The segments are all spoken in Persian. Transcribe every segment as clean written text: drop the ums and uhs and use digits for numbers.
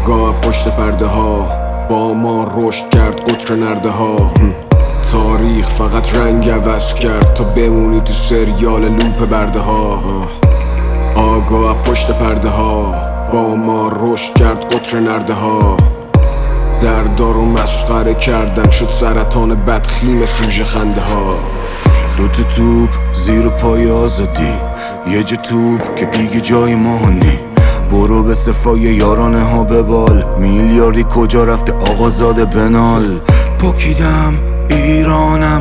آگاه پشت پرده ها با ما رشد کرد قطر نرده ها. تاریخ فقط رنگ عوض کرد تا بمونی تو سریال لوپ برده ها. آگاه پشت پرده ها با ما رشد کرد قطر نرده ها. در دارو مسخره کردن شد سرطان بدخیم سوژه خنده ها. دوتا توپ زیر پای آزادی، یه جا توپ که دیگه جای ما نی. برو به صفای یارانه ها ببال، میلیاردی کجا رفته آقازاده بنال. پاکیدم ایرانم،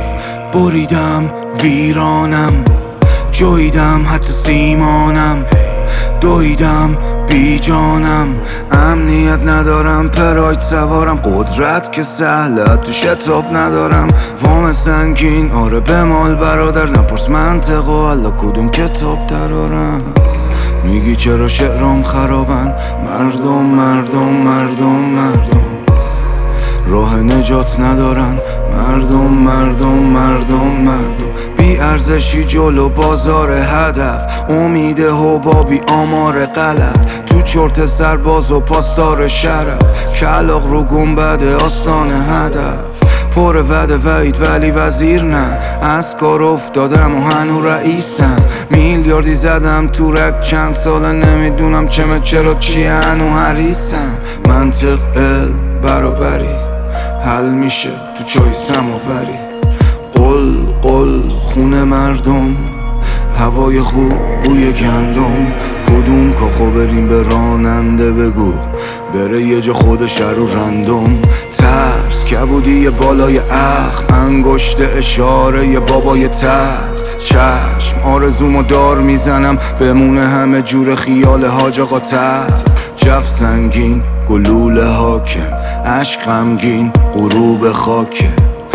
بریدم ویرانم، جاییدم حتی سیمانم، دویدم بی جانم. امنیت ندارم، پراید سوارم، قدرت که سهله تو شتاب ندارم. وام سنگین آره بمال برادر، نپرس منطق و حالا کدوم کتاب درارم. میگی چرا شعرام خرابن، مردم مردم مردم مردم راه نجات ندارن. مردم مردم مردم مردم بی ارزشی جلو بازار هدف، امید حبابی آمار غلط، تو چرت سرباز و پاسدار شرف، کلاغ رو گنبد آستان هدف. پر وعده وعید ولی وزیر نه، از کار افتادم و هنو رئیسم. میلیاردی زدم تو رک چند ساله، نمیدونم چرا چیه هنو حریصم. منطق برابری حل میشه تو چای سماوری. قل قل خونه مردم، هوای خوب بوی گندم. کدوم کاخو بریم به راننده بگو بره یه جا خودش رو رندم. ترس کبودی بالای اخم، انگشت اشاره ی بابای تخت. چشم آرزومو دار میزنم، بمونه همه جور خیال حاج آقا تخت. جف سنگین گلوله حاکم، عشق غمگین غروب خاکه.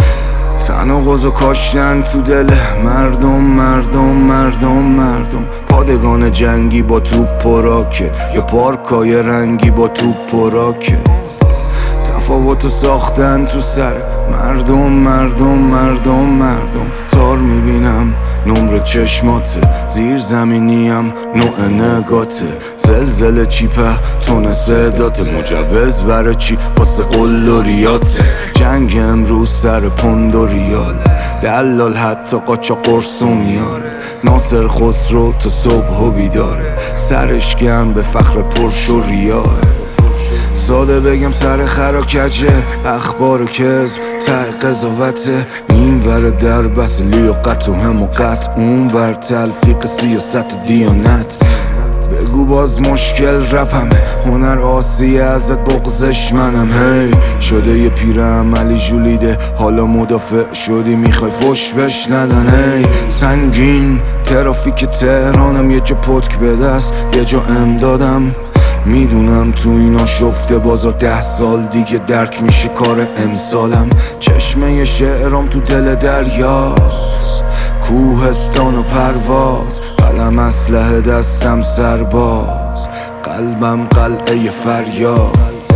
تناقض و کاشتن تو دل مردم مردم مردم مردم. پادگان جنگی با توپ و راکت، یا پارکای رنگی با توپ و راکت. تفاوتو ساختن تو سر مردم مردم مردم مردم. تار میبینم نمر چشماته، زیر زمینیم نوع نگاته. زلزله چیپه تون صداته، مجوز برای چی واسه قل و ریاته. جنگ امروز سر پوند و ریاله، دلال حتی قاچا قرص و میاره. ناصر خسرو تا صبح و بیداره، سرش گرم به فخر پرش و ریاه. ساده بگم سر خرا کجه، اخبار و کذب ته قضاوته. این ور در بس لیاقت و حماقت، اون ور تلفیق سیاست دیانت. بگو باز مشکل رپمه، هنر آسیه ازت بغزش منم. هی شده یه پیر عملی جولیده، حالا مدافع شدی میخوای فش بش ندن. هی سنگین ترافیک تهرانم، یه جا پتک به دست یه جا امدادم. میدونم تو اینا شفته بازار 10 سال دیگه درک میشه کار امسالم. چشمه شعرام تو دل دریاست، کوهستان و پرواز. قلم اسلحه دستم سرباز، قلبم قلعه فریاد.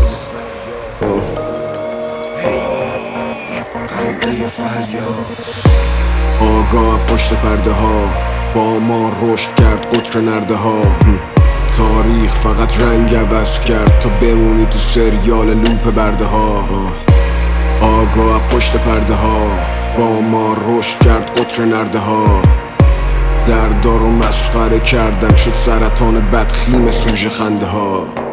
قلعه فریاد. آگاه پشت پرده ها با ما رشد کرد قطر نرده ها. تاریخ فقط رنگ عوض کرد تا بمونی تو سریال لوپ برده ها. آگاه پشت پرده ها با ما رشد کرد قطر نرده ها. در دارو مسخره کردن شد سرطان بدخیم سوژه خنده ها.